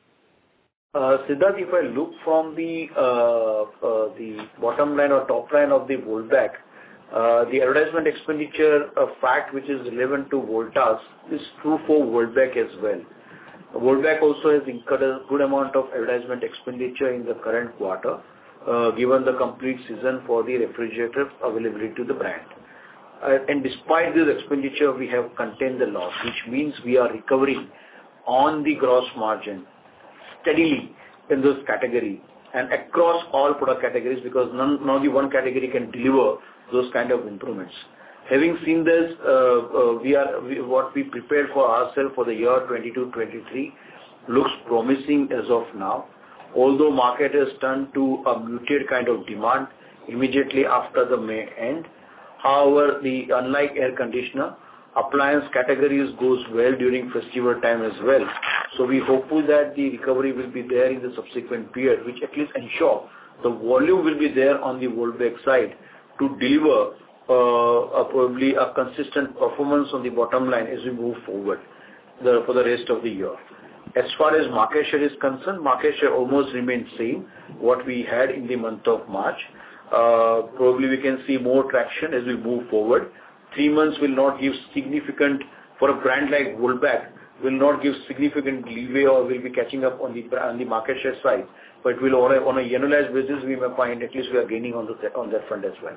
Uh, Siddharth, if I look from the uh, uh, the bottom line or top line of the Voltas, uh, the advertisement expenditure, a fact which is relevant to Voltas, is true for Voltas as well. Voltas also has incurred a good amount of advertisement expenditure in the current quarter, uh, given the complete season for the refrigerator availability to the brand. Uh, and despite this expenditure, we have contained the loss, which means we are recovering on the gross margin steadily in this category and across all product categories, because none, none of the one category can deliver those kind of improvements. Having seen this, uh, uh, we are we, what we prepared for ourselves for the year twenty-two twenty-three looks promising as of now. Although market has turned to a muted kind of demand immediately after the May end. However, the unlike air conditioner, appliance categories goes well during festival time as well. So we hopeful that the recovery will be there in the subsequent period, which at least ensure the volume will be there on the Voltas side to deliver uh, a, probably a consistent performance on the bottom line as we move forward the, for the rest of the year. As far as market share is concerned, market share almost remains same what we had in the month of March. Uh, probably we can see more traction as we move forward. Three months will not give significant, for a brand like Voltas, will not give significant leeway or will be catching up on the on the market share side. But will on a, on a annualized basis, we may find at least we are gaining on, the, on that front as well.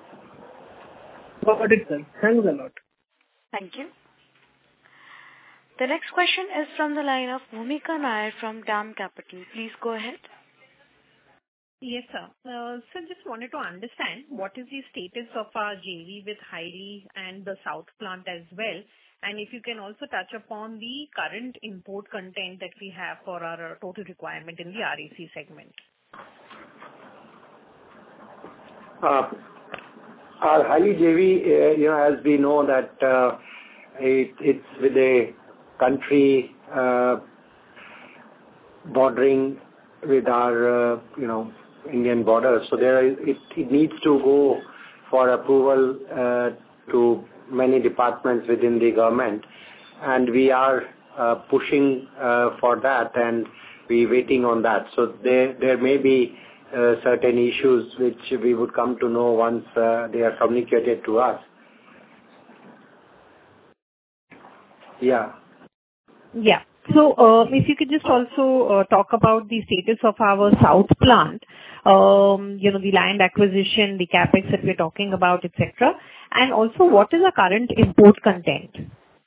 Got it, sir. Thanks a lot. Thank you. The next question is from the line of Bhumika Nair from DAM Capital. Please go ahead. Yes, sir. Uh, sir, just wanted to understand what is the status of our J V with Highly and the South plant as well, and if you can also touch upon the current import content that we have for our uh, total requirement in the R E C segment. Uh, our Highly J V, uh, you know, as we know that uh, it, it's with a country uh, bordering with our, uh, you know, Indian borders. So there, is, it, it needs to go for approval uh, to many departments within the government, and we are uh, pushing uh, for that, and we waiting on that. So there, there may be uh, certain issues which we would come to know once uh, they are communicated to us. Yeah. Yeah. So, uh, if you could just also uh, talk about the status of our South plant, um, you know, the land acquisition, the capex that we're talking about, et cetera, and also what is the current import content?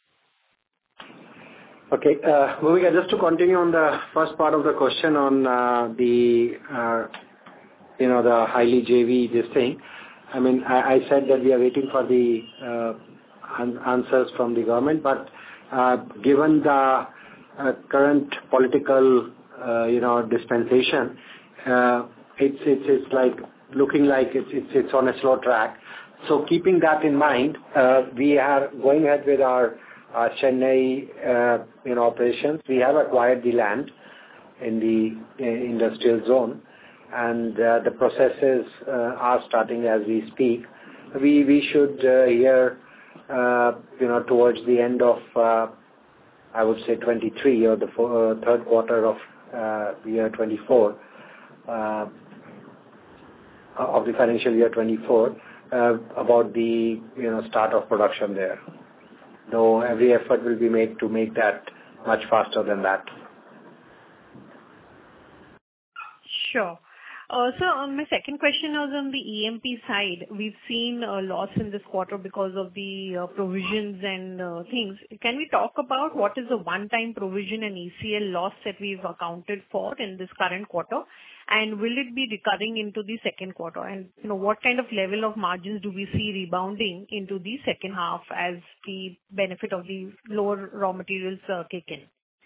Okay, uh, Bhumika, just to continue on the first part of the question on uh, the, uh, you know, the Highly J V, this thing. I mean, I, I said that we are waiting for the uh, an- answers from the government, but uh, given the Uh, current political, uh, you know, dispensation, uh, it's it's it's like looking like it's it's it's on a slow track. So keeping that in mind, uh, we are going ahead with our uh, Chennai, uh, you know, operations. We have acquired the land in the uh, industrial zone, and uh, the processes uh, are starting as we speak. We we should uh, hear, uh, you know, towards the end of Uh, I would say twenty-three or the four, uh, third quarter of uh, year twenty-four, uh, of the financial year twenty-four, uh, about the, you know, start of production there. Though every effort will be made to make that much faster than that. Sure. Uh, so um, my second question was on the E M P side. We've seen a loss in this quarter because of the uh, provisions and uh, things. Can we talk about what is the one-time provision and E C L loss that we've accounted for in this current quarter? And will it be recurring into the second quarter? And, you know, what kind of level of margins do we see rebounding into the second half as the benefit of the lower raw materials uh, kick in?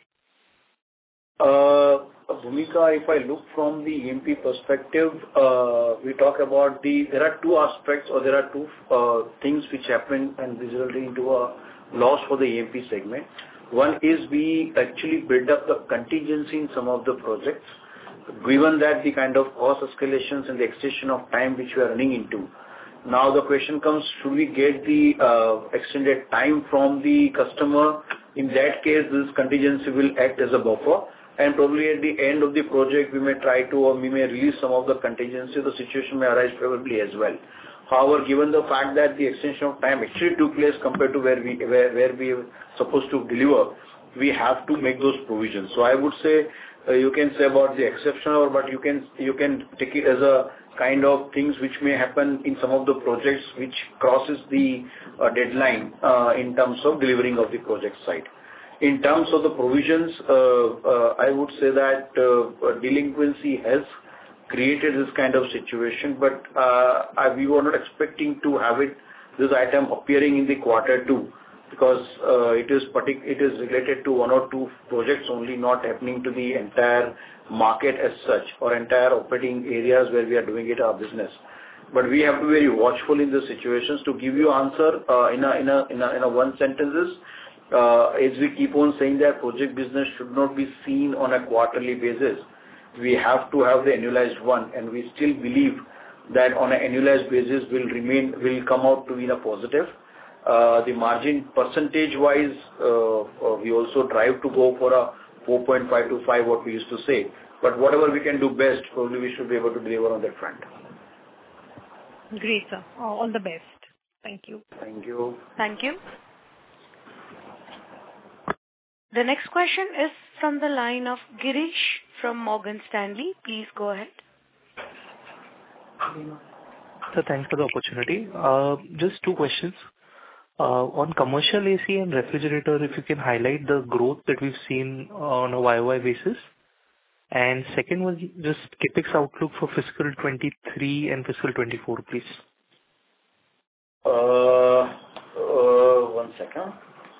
Uh, Bhumika, if I look from the E M P perspective, uh, we talk about the, there are two aspects or there are two uh, things which happen and resulting into a loss for the E M P segment. One is we actually build up the contingency in some of the projects, given that the kind of cost escalations and the extension of time which we are running into. Now the question comes, should we get the uh, extended time from the customer? In that case, this contingency will act as a buffer. And probably at the end of the project, we may try to, or we may release some of the contingency. The situation may arise favorably as well. However, given the fact that the extension of time actually took place compared to where we where, where we were supposed to deliver, we have to make those provisions. So I would say uh, you can say about the exceptional, but you can you can take it as a kind of things which may happen in some of the projects which crosses the uh, deadline uh, in terms of delivering of the project side. In terms of the provisions, uh, uh, I would say that uh, delinquency has created this kind of situation, but uh, I, we were not expecting to have it, this item appearing in the quarter two, because uh, it is partic- it is related to one or two projects only, not happening to the entire market as such, or entire operating areas where we are doing it our business. But we have to be very watchful in the situations. To give you answer uh, in a in a in a in a one sentences. Uh, as we keep on saying that project business should not be seen on a quarterly basis. We have to have the annualized one, and we still believe that on an annualized basis will remain, will come out to be a positive. Uh, the margin percentage-wise, uh, uh, we also drive to go for a four point five to five, what we used to say. But whatever we can do best, probably we should be able to deliver on that front. Great, sir. All the best. Thank you. Thank you. Thank you. The next question is from the line of Girish from Morgan Stanley. Please go ahead. So thanks for the opportunity. Uh, just two questions. On commercial A C and refrigerator, if you can highlight the growth that we've seen on a Y O Y basis. And second was just CapEx outlook for fiscal twenty-three and fiscal twenty-four, please. Uh, uh, one second.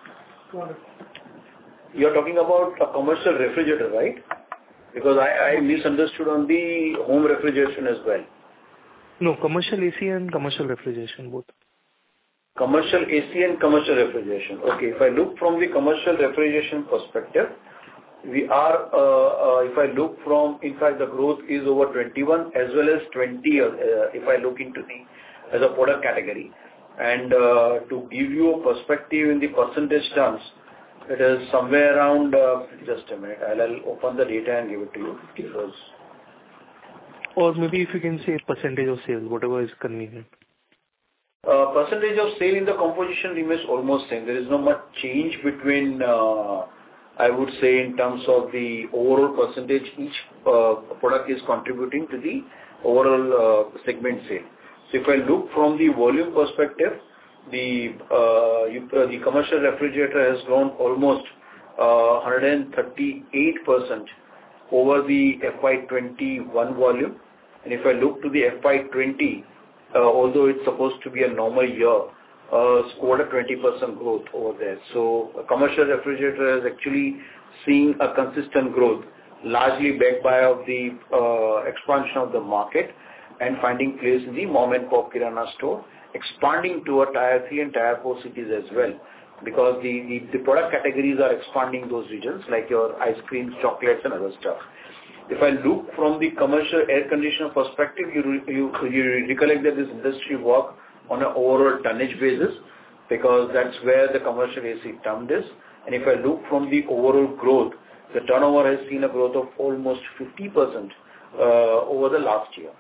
You're talking about a commercial refrigerator, right? Because I, I misunderstood on the home refrigeration as well. No, commercial A C and commercial refrigeration, both. Commercial A C and commercial refrigeration. Okay, if I look from the commercial refrigeration perspective, we are, uh, uh, if I look from, in fact, the growth is over twenty-one as well as twenty, uh, if I look into the, as a product category. And uh, to give you a perspective in the percentage terms, it is somewhere around, uh, just a minute, I'll, I'll open the data and give it to you. Because or maybe if you can say percentage of sales, whatever is convenient. Uh, percentage of sale in the composition remains almost same. There is not much change between, uh, I would say, in terms of the overall percentage each uh, product is contributing to the overall uh, segment sale. So if I look from the volume perspective, the uh, you, uh, the commercial refrigerator has grown almost uh, one hundred thirty-eight percent over the F Y twenty-one volume. And if I look to the F Y twenty, uh, although it's supposed to be a normal year, uh, scored a twenty percent growth over there. So a commercial refrigerator is actually seeing a consistent growth, largely backed by of the uh, expansion of the market and finding place in the mom and pop kirana store, expanding to a tier three and tier four cities as well, because the, the, the product categories are expanding those regions, like your ice creams, chocolates and other stuff. If I look from the commercial air conditioner perspective, you, you, you recollect that this industry work on an overall tonnage basis, because that's where the commercial A C term is. And if I look from the overall growth, the turnover has seen a growth of almost fifty percent uh, over the last year.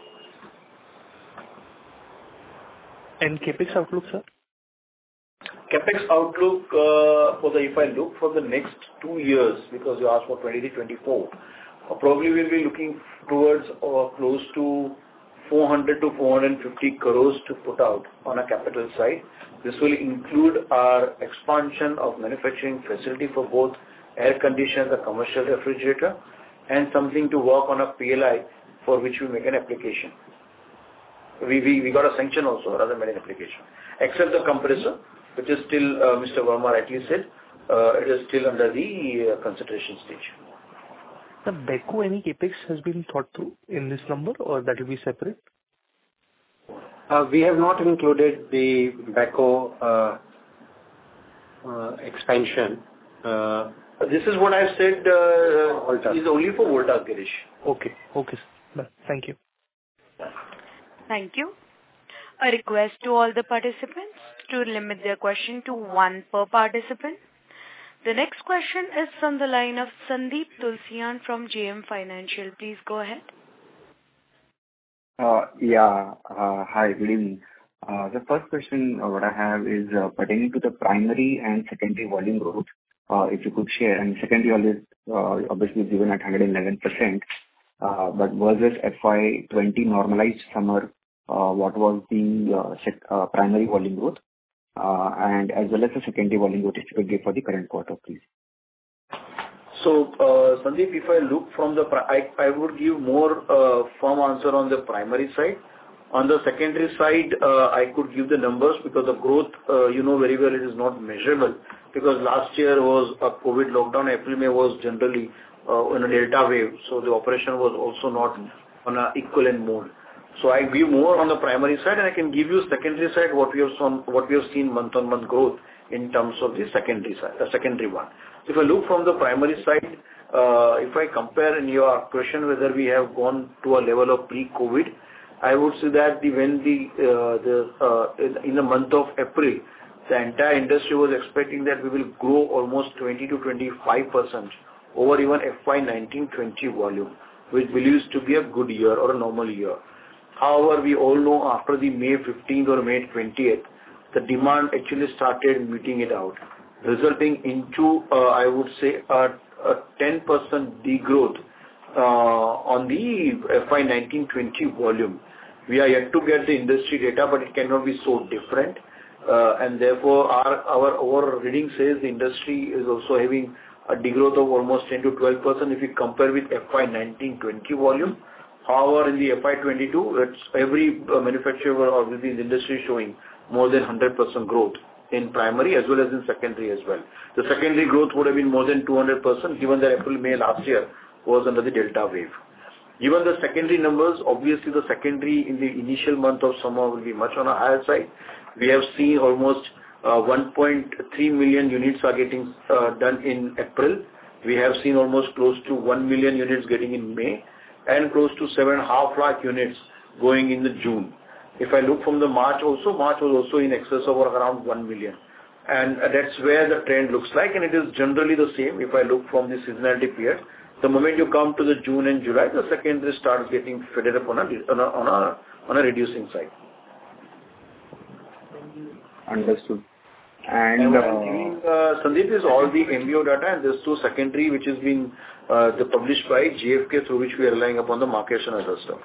And CapEx outlook, sir? CapEx outlook, uh, for the, if I look for the next two years, because you asked for twenty-three twenty-four, uh, probably we'll be looking towards uh, close to four hundred to four hundred fifty crores to put out on a capital side. This will include our expansion of manufacturing facility for both air conditioners and commercial refrigerator, and something to work on a P L I for which we make an application. We, we, we got a sanction also rather than an application. Except the compressor, which is still, uh, Mister Verma rightly said, uh, it is still under the uh, consideration stage. The Beko, any CapEx has been thought through in this number, or that will be separate? Uh, we have not included the Beko uh, uh, expansion. Uh, this is what I said uh, is only for Voltas, Girish. Okay, okay, sir. Thank you. Thank you. A request to all the participants to limit their question to one per participant. The next question is from the line of Sandeep Tulsiyan from J M Financial. Please go ahead. Uh, yeah, uh, hi, good evening. Uh, the first question uh, what I have is uh, pertaining to the primary and secondary volume growth. Uh, if you could share, and secondary always uh, obviously given at one hundred eleven percent, uh, but versus F Y twenty normalized summer, uh, what was the uh, sec- uh, primary volume growth? Uh, and as well as the secondary volume growth, if you could give for the current quarter, please. So, uh, Sandeep, if I look from the, I, I would give more uh, firm answer on the primary side. On the secondary side, uh, I could give the numbers because the growth, uh, you know very well, it is not measurable, because last year was a COVID lockdown. April, May was generally uh, in a Delta wave, so the operation was also not on an equivalent mode. So I give more on the primary side, and I can give you secondary side what we have seen, what we have seen month on month growth in terms of the secondary side, the secondary one. So if I look from the primary side, uh, if I compare in your question whether we have gone to a level of pre-COVID, I would say that the when the uh, the uh, in, in the month of April, the entire industry was expecting that we will grow almost twenty to twenty-five percent over even F Y nineteen twenty volume, which believes to be a good year or a normal year. However, we all know after the May fifteenth or May twentieth, the demand actually started meeting it out, resulting into, uh, I would say, a, a ten percent degrowth uh, on the F Y nineteen twenty volume. We are yet to get the industry data, but it cannot be so different. uh, and therefore our our our reading says the industry is also having a degrowth of almost ten to twelve percent if you compare with F Y nineteen twenty volume. However, in the F Y twenty-two, it's every uh, manufacturer or within the industry showing more than one hundred percent growth in primary as well as in secondary as well. The secondary growth would have been more than two hundred percent given that April, May last year was under the Delta wave. Given the secondary numbers, obviously the secondary in the initial month of summer will be much on a higher side. We have seen almost uh, one point three million units are getting uh, done in April. We have seen almost close to one million units getting in May and close to seven and a half lakh units going in the June. If I look from the March also, March was also in excess of around one million. And that's where the trend looks like, and it is generally the same if I look from the seasonality period. The moment you come to the June and July, the secondary starts getting faded up on a, on a, on a, on a reducing side. Understood. And, And, and uh, giving, uh, Sandeep, is all the M B O data, and there's two secondary which is being uh, the published by G F K, through which we are relying upon the market and other stuff.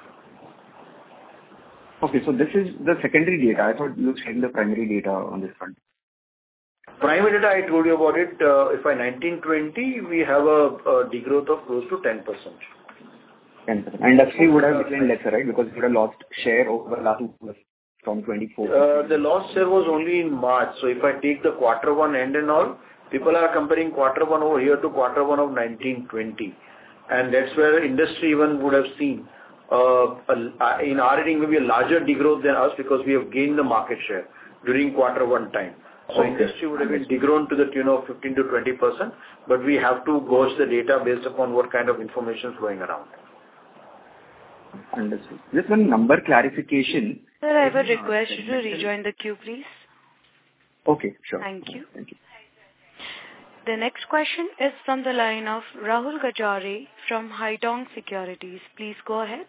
okay, so this is the secondary data. I thought you were sharing the primary data on this front. Primary data, I told you about it. Uh, if I nineteen twenty, we have a, a degrowth of close to ten percent. ten percent. Industry would have declined lesser, right? Because it would have lost share over the last two years from twenty-four. Uh, the loss share was only in March. So if I take the quarter one end and all, people are comparing quarter one over here to quarter one of nineteen twenty. And that's where industry even would have seen, uh, a, in our reading, maybe a larger degrowth than us because we have gained the market share during quarter one time. So Okay. industry would have been degrown to the tune of fifteen to twenty percent, but we have to gauge the data based upon what kind of information is going around. Understood. Just one number clarification. Sir, I would request you to rejoin the queue, please. Okay, sure. Thank you. Thank you. The next question is from the line of Rahul Gajare from Haitong Securities. Please go ahead.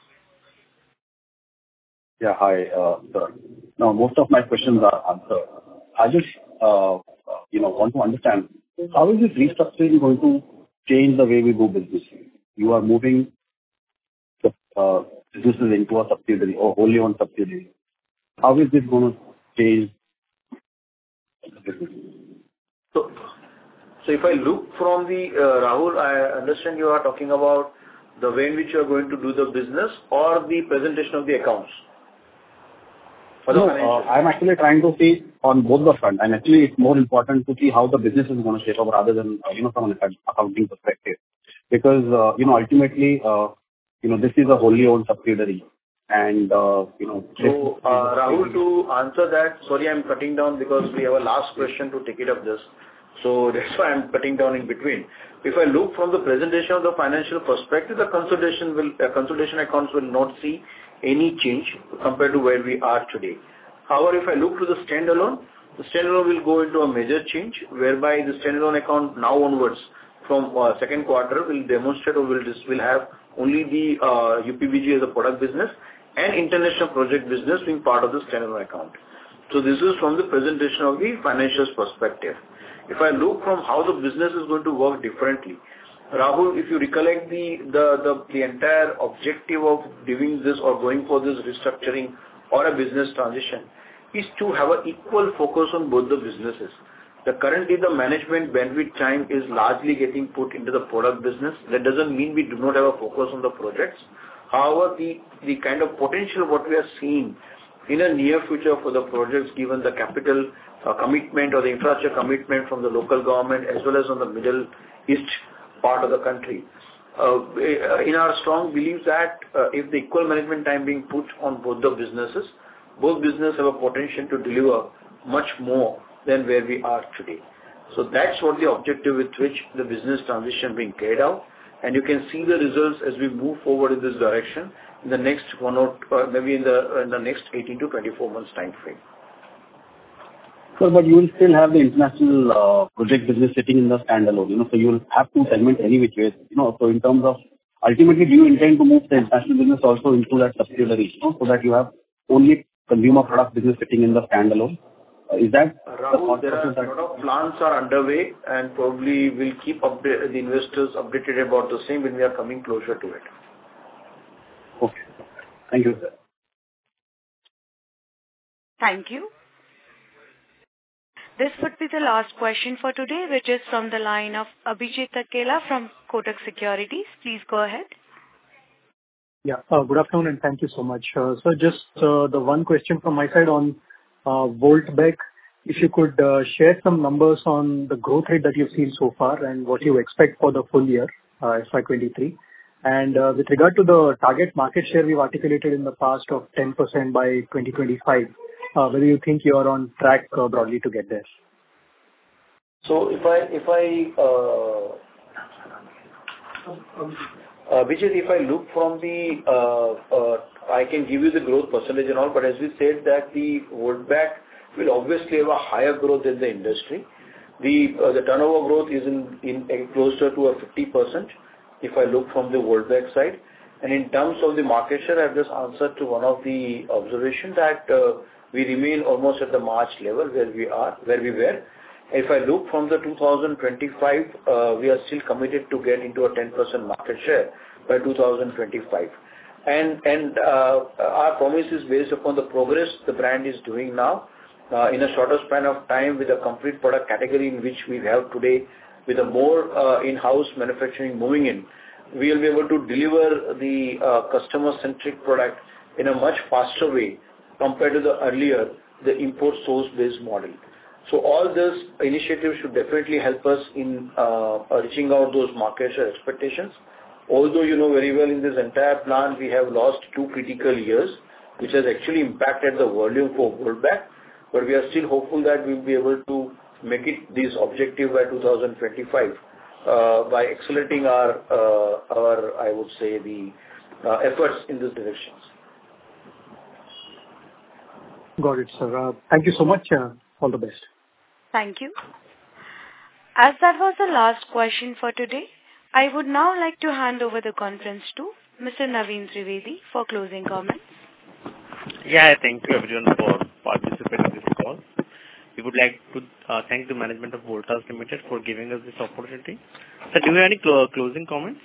Yeah, hi, uh, sir. Now, most of my questions are answered. I just, uh, you know, want to understand, how is this restructuring going to change the way we do business? You are moving the uh, businesses into a subsidiary or wholly owned subsidiary. How is this going to change the business? So, so if I look from the, uh, Rahul, I understand you are talking about the way in which you are going to do the business or the presentation of the accounts? No, uh, I'm actually trying to see on both the front, and actually it's more important to see how the business is going to shape up rather than, uh, you know, from an accounting perspective. Because, uh, you know, ultimately, uh, you know, this is a wholly owned subsidiary and, uh, you know. So, uh, Rahul, to answer that, sorry, I'm cutting down because we have a last question to take it up this. So that's why I'm cutting down in between. If I look from the presentation of the financial perspective, the consolidation will, uh, consolidation accounts will not see any change compared to where we are today. However, if I look to the standalone, the standalone will go into a major change, whereby the standalone account now onwards from uh, second quarter will demonstrate or will this will have only the uh, U P B G as a product business and international project business being part of the standalone account. So this is from the presentation of the financials perspective. If I look from how the business is going to work differently, Rahul, if you recollect the, the, the, the entire objective of doing this or going for this restructuring or a business transition is to have an equal focus on both the businesses. The currently the management bandwidth time is largely getting put into the product business. That doesn't mean we do not have a focus on the projects. However, the, the kind of potential what we are seeing in a near future for the projects, given the capital uh, commitment or the infrastructure commitment from the local government as well as on the Middle East part of the country. Uh, in our strong belief that uh, if the equal management time being put on both the businesses, both businesses have a potential to deliver much more than where we are today. So that's what the objective with which the business transition being carried out. And you can see the results as we move forward in this direction in the next one or uh, maybe in the in the next eighteen to twenty-four months time frame. So, but you will still have the international uh, project business sitting in the standalone, you know, so you will have two segments any which ways, you know, so in terms of, ultimately, do you intend to move the international business also into that subsidiary, you know, so that you have only consumer product business sitting in the standalone? Uh, is that Rahul, the there are that... a lot of plans are underway and probably we'll keep update, the investors updated about the same when we are coming closer to it. Okay. Thank you, sir. Thank you. This would be the last question for today, which is from the line of Abhijit Akella from Kotak Securities. Please go ahead. Yeah. Uh, good afternoon, and thank you so much. Uh, so just uh, the one question from my side on uh, Voltas. If you could uh, share some numbers on the growth rate that you've seen so far and what you expect for the full year, uh, F Y twenty-three. And uh, with regard to the target market share we've articulated in the past of ten percent by twenty twenty-five, uh, whether you think you are on track uh, broadly to get there. So if I, if I, uh, uh, which is if I look from the, uh, uh, I can give you the growth percentage and all, but as we said that the Voltas will obviously have a higher growth than the industry. The uh, the turnover growth is in, in uh, closer to a fifty percent if I look from the Voltas side. And in terms of the market share, I've just answered to one of the observation that uh, we remain almost at the March level where we are, where we were. If I look from the two thousand twenty-five, uh, we are still committed to get into a ten percent market share by two thousand twenty-five. And, and uh, our promise is based upon the progress the brand is doing now. Uh, in a shorter span of time with a complete product category in which we have today, with a more uh, in-house manufacturing moving in, we will be able to deliver the uh, customer-centric product in a much faster way compared to the earlier, the import source-based model. So all this initiatives should definitely help us in uh, reaching out those market share expectations. Although you know very well in this entire plan, we have lost two critical years, which has actually impacted the volume for Voltas. But we are still hopeful that we will be able to make it this objective by two thousand twenty-five uh, by accelerating our, uh, our I would say, the uh, efforts in this direction. Got it, sir. Uh, thank you so much. Uh, all the best. Thank you. As that was the last question for today, I would now like to hand over the conference to Mister Naveen Trivedi for closing comments. Yeah, thank you everyone for participating in this call. We would like to uh, thank the management of Voltas Limited for giving us this opportunity. So do you have any cl- closing comments?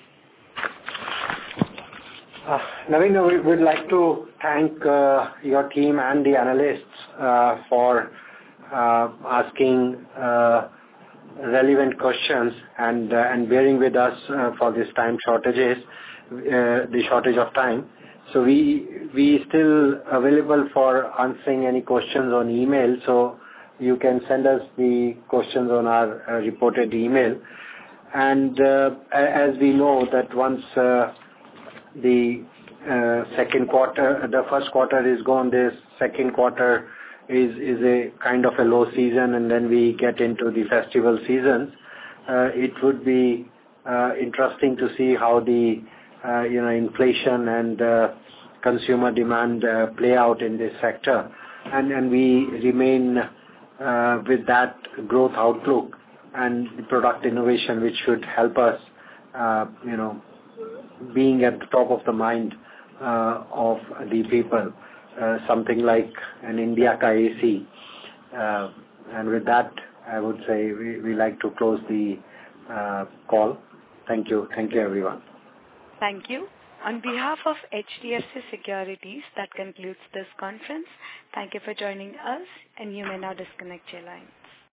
Uh, Naveen, we would like to thank uh, your team and the analysts uh, for uh, asking uh, relevant questions and uh, and bearing with us uh, for this time shortages, uh, the shortage of time. So we we still available for answering any questions on email. So you can send us the questions on our uh, reported email. And uh, as we know that once uh, the uh, second quarter, the first quarter is gone, this second quarter is is a kind of a low season, and then we get into the festival seasons. Uh, it would be uh, interesting to see how the uh, you know inflation and uh, consumer demand uh, play out in this sector, and and we remain uh, with that growth outlook and the product innovation, which should help us uh, you know being at the top of the mind uh, of the people. Uh, something like an India Ka A C. Uh, and with that, I would say we, we like to close the uh, call. Thank you. Thank you, everyone. Thank you. On behalf of H D F C Securities, that concludes this conference. Thank you for joining us, and you may now disconnect your line.